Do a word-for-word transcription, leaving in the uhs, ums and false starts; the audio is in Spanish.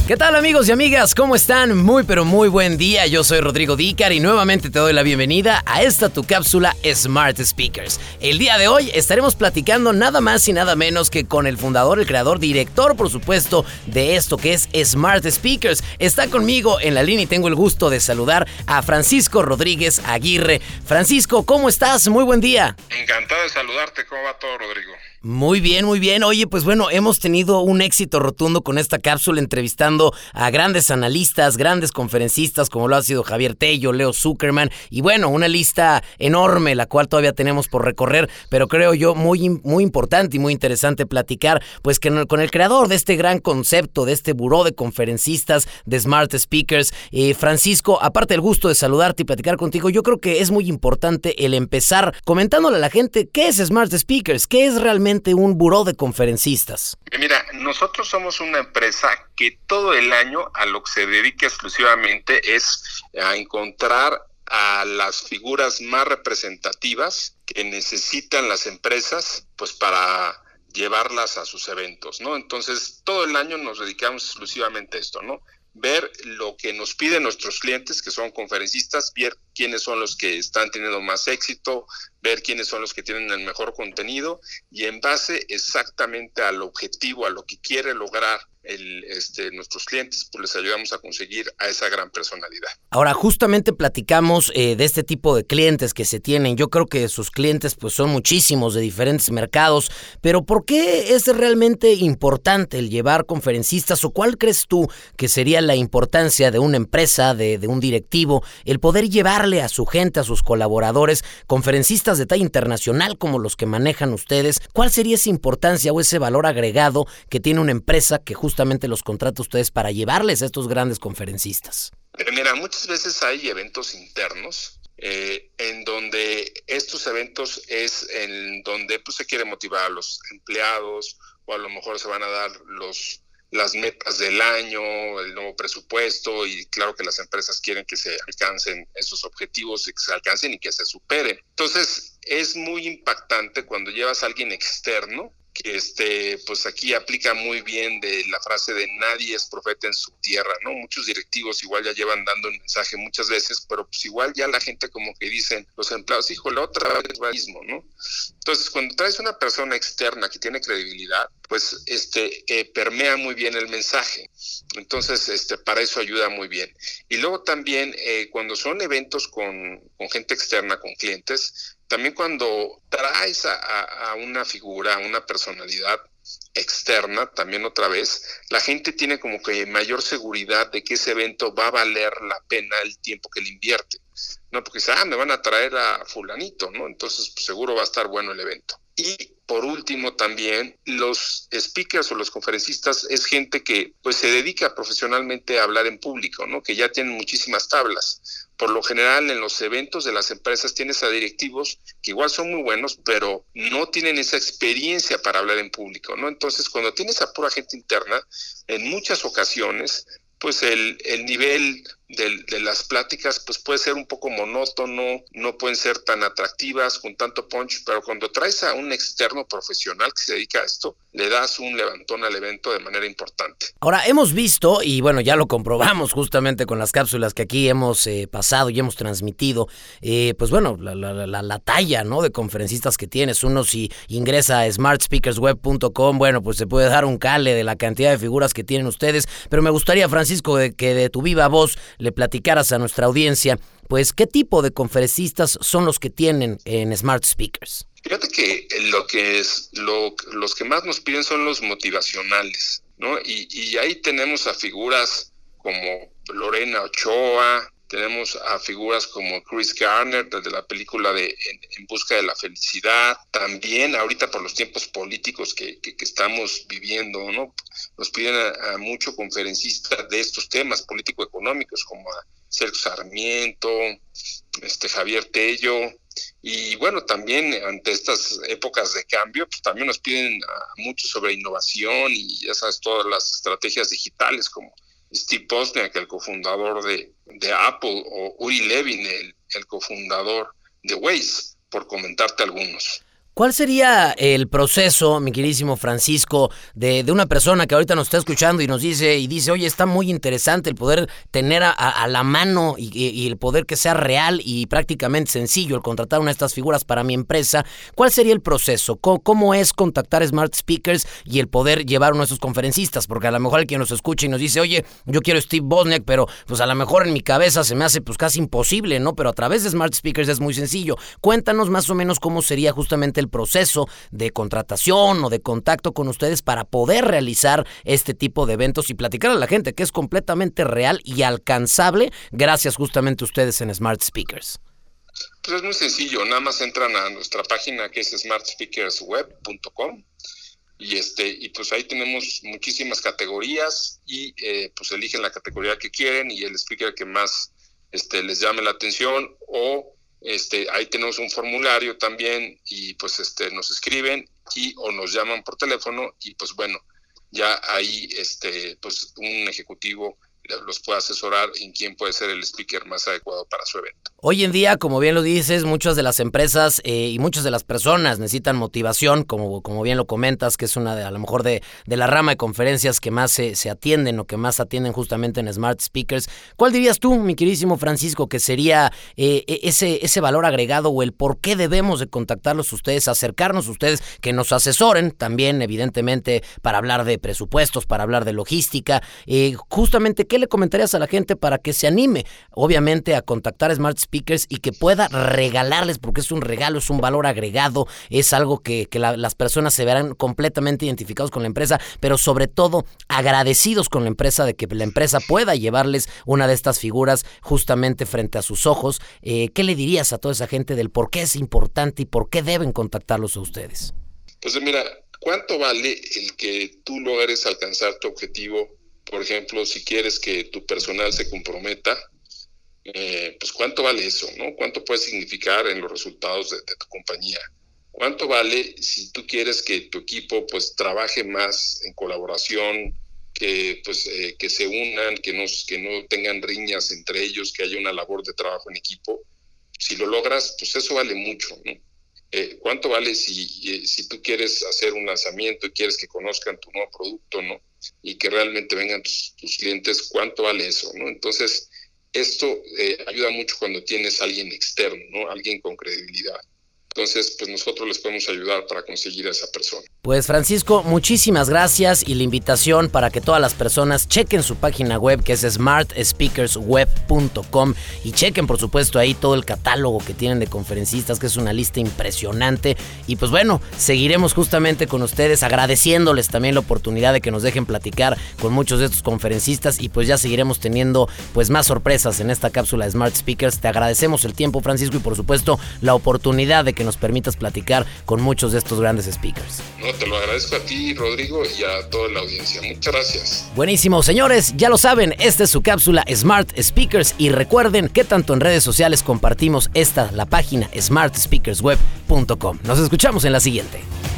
¿Qué tal, amigos y amigas? ¿Cómo están? Muy pero muy buen día. Yo soy Rodrigo Dícar y nuevamente te doy la bienvenida a esta tu cápsula Smart Speakers. El día de hoy estaremos platicando nada más y nada menos que con el fundador, el creador, director, por supuesto, de esto que es Smart Speakers. Está conmigo en la línea y tengo el gusto de saludar a Francisco Rodríguez Aguirre. Francisco, ¿cómo estás? Muy buen día. Encantado de saludarte. ¿Cómo va todo, Rodrigo? Muy bien, muy bien. Oye, pues bueno, hemos tenido un éxito rotundo con esta cápsula entrevistando a grandes analistas, grandes conferencistas como lo ha sido Javier Tello, Leo Zuckerman y bueno, una lista enorme la cual todavía tenemos por recorrer, pero creo yo muy, muy importante y muy interesante platicar pues que con el creador de este gran concepto, de este buró de conferencistas de Smart Speakers. Eh, Francisco, aparte del gusto de saludarte y platicar contigo, yo creo que es muy importante el empezar comentándole a la gente qué es Smart Speakers, qué es realmente un buró de conferencistas. Mira, nosotros somos una empresa que todo el año a lo que se dedica exclusivamente es a encontrar a las figuras más representativas que necesitan las empresas pues para llevarlas a sus eventos, ¿no? Entonces, todo el año nos dedicamos exclusivamente a esto, ¿no? Ver lo que nos piden nuestros clientes, que son conferencistas, ver quiénes son los que están teniendo más éxito, ver quiénes son los que tienen el mejor contenido y en base exactamente al objetivo, a lo que quiere lograr el, este, nuestros clientes, pues les ayudamos a conseguir a esa gran personalidad. Ahora, justamente platicamos eh, de este tipo de clientes que se tienen. Yo creo que sus clientes pues son muchísimos de diferentes mercados, pero ¿por qué es realmente importante el llevar conferencistas o cuál crees tú que sería la importancia de una empresa, de, de un directivo, el poder llevarle a su gente, a sus colaboradores, conferencistas de talla internacional como los que manejan ustedes? ¿Cuál sería esa importancia o ese valor agregado que tiene una empresa que justamente los contrata a ustedes para llevarles a estos grandes conferencistas? Pero mira, muchas veces hay eventos internos eh, en donde estos eventos es en donde pues, se quiere motivar a los empleados o a lo mejor se van a dar los las metas del año, el nuevo presupuesto y claro que las empresas quieren que se alcancen esos objetivos y que se alcancen y que se superen. Entonces es muy impactante cuando llevas a alguien externo que este, pues aquí aplica muy bien de la frase de nadie es profeta en su tierra, ¿no? Muchos directivos igual ya llevan dando el mensaje muchas veces, pero pues igual ya la gente como que dicen, los empleados, híjole, otra vez va mismo, ¿no? Entonces, cuando traes una persona externa que tiene credibilidad, pues este eh, permea muy bien el mensaje. Entonces, este para eso ayuda muy bien. Y luego también, eh, cuando son eventos con, con gente externa, con clientes, también cuando traes a, a, a una figura, a una personalidad externa, también otra vez, la gente tiene como que mayor seguridad de que ese evento va a valer la pena el tiempo que le invierte. No, porque dice, ah, me van a traer a fulanito, ¿no? Entonces, pues, seguro va a estar bueno el evento. Y por último también, los speakers o los conferencistas es gente que pues se dedica profesionalmente a hablar en público, ¿no? Que ya tienen muchísimas tablas. Por lo general en los eventos de las empresas tienes a directivos que igual son muy buenos, pero no tienen esa experiencia para hablar en público, ¿no? Entonces cuando tienes a pura gente interna, en muchas ocasiones pues el, el nivel de, de las pláticas pues puede ser un poco monótono, no pueden ser tan atractivas con tanto punch, pero cuando traes a un externo profesional que se dedica a esto, le das un levantón al evento de manera importante. Ahora, hemos visto, y bueno, ya lo comprobamos justamente con las cápsulas que aquí hemos eh, pasado y hemos transmitido, eh, pues bueno, la, la, la, la talla, ¿no?, de conferencistas que tienes. Uno si ingresa a smart speakers web punto com, bueno, pues se puede dar un cale de la cantidad de figuras que tienen ustedes, pero me gustaría, Francisco, de que de tu viva voz le platicaras a nuestra audiencia, pues, ¿qué tipo de conferencistas son los que tienen en Smart Speakers? Fíjate que lo que es lo, los que más nos piden son los motivacionales, ¿no? Y, y ahí tenemos a figuras como Lorena Ochoa, tenemos a figuras como Chris Garner, desde la película de En, en busca de la felicidad. También ahorita por los tiempos políticos que, que, que estamos viviendo, ¿no? Nos piden a, a muchos conferencistas de estos temas político-económicos, como a Sergio Sarmiento, este Javier Tello. Y bueno, también ante estas épocas de cambio, pues también nos piden uh, mucho sobre innovación y ya sabes, todas las estrategias digitales como Steve Wozniak, el cofundador de, de Apple, o Uri Levin, el, el cofundador de Waze, por comentarte algunos. ¿Cuál sería el proceso, mi queridísimo Francisco, de, de una persona que ahorita nos está escuchando y nos dice, y dice, oye, está muy interesante el poder tener a, a la mano y, y el poder que sea real y prácticamente sencillo el contratar una de estas figuras para mi empresa? ¿Cuál sería el proceso? ¿Cómo, cómo es contactar Smart Speakers y el poder llevar uno de esos conferencistas? Porque a lo mejor alguien nos escucha y nos dice, oye, yo quiero Steve Wozniak, pero pues a lo mejor en mi cabeza se me hace pues casi imposible, ¿no? Pero a través de Smart Speakers es muy sencillo. Cuéntanos más o menos cómo sería justamente el proceso de contratación o de contacto con ustedes para poder realizar este tipo de eventos y platicar a la gente que es completamente real y alcanzable gracias justamente a ustedes en Smart Speakers. Pues es muy sencillo, nada más entran a nuestra página que es smart speakers web punto com y este y pues ahí tenemos muchísimas categorías y eh, pues eligen la categoría que quieren y el speaker que más este, les llame la atención o Este, ahí tenemos un formulario también y pues este nos escriben y o nos llaman por teléfono y pues bueno, ya ahí este pues un ejecutivo los puede asesorar en quién puede ser el speaker más adecuado para su evento. Hoy en día, como bien lo dices, muchas de las empresas eh, y muchas de las personas necesitan motivación, como, como bien lo comentas, que es una de, a lo mejor de, de la rama de conferencias que más se, se atienden o que más atienden justamente en Smart Speakers. ¿Cuál dirías tú, mi queridísimo Francisco, que sería eh, ese, ese valor agregado o el por qué debemos de contactarlos a ustedes, acercarnos a ustedes, que nos asesoren también, evidentemente, para hablar de presupuestos, para hablar de logística? Eh, justamente, ¿qué le comentarías a la gente para que se anime, obviamente, a contactar a Smart Speakers y que pueda regalarles, porque es un regalo, es un valor agregado, es algo que, que la, las personas se verán completamente identificados con la empresa, pero sobre todo agradecidos con la empresa de que la empresa pueda llevarles una de estas figuras justamente frente a sus ojos? Eh, ¿Qué le dirías a toda esa gente del por qué es importante y por qué deben contactarlos a ustedes? Pues mira, ¿cuánto vale el que tú logres alcanzar tu objetivo? Por ejemplo, si quieres que tu personal se comprometa, eh, pues ¿cuánto vale eso, no? ¿Cuánto puede significar en los resultados de, de tu compañía? ¿Cuánto vale si tú quieres que tu equipo pues trabaje más en colaboración, que pues eh, que se unan, que no, que no tengan riñas entre ellos, que haya una labor de trabajo en equipo? Si lo logras, pues eso vale mucho, ¿no? Eh, ¿Cuánto vale si, eh, si tú quieres hacer un lanzamiento y quieres que conozcan tu nuevo producto, ¿no? Y que realmente vengan tus, tus clientes? ¿Cuánto vale eso, no? Entonces, esto eh, ayuda mucho cuando tienes a alguien externo, ¿no? Alguien con credibilidad. Entonces, pues nosotros les podemos ayudar para conseguir a esa persona. Pues Francisco, muchísimas gracias y la invitación para que todas las personas chequen su página web que es smart speakers web punto com y chequen por supuesto ahí todo el catálogo que tienen de conferencistas, que es una lista impresionante. Y pues bueno, seguiremos justamente con ustedes agradeciéndoles también la oportunidad de que nos dejen platicar con muchos de estos conferencistas y pues ya seguiremos teniendo pues más sorpresas en esta cápsula de Smart Speakers. Te agradecemos el tiempo, Francisco, y por supuesto la oportunidad de que nos permitas platicar con muchos de estos grandes speakers. No, te lo agradezco a ti, Rodrigo, y a toda la audiencia. Muchas gracias. Buenísimo, señores, ya lo saben, esta es su cápsula Smart Speakers y recuerden que tanto en redes sociales compartimos esta, la página smart speakers web punto com. Nos escuchamos en la siguiente.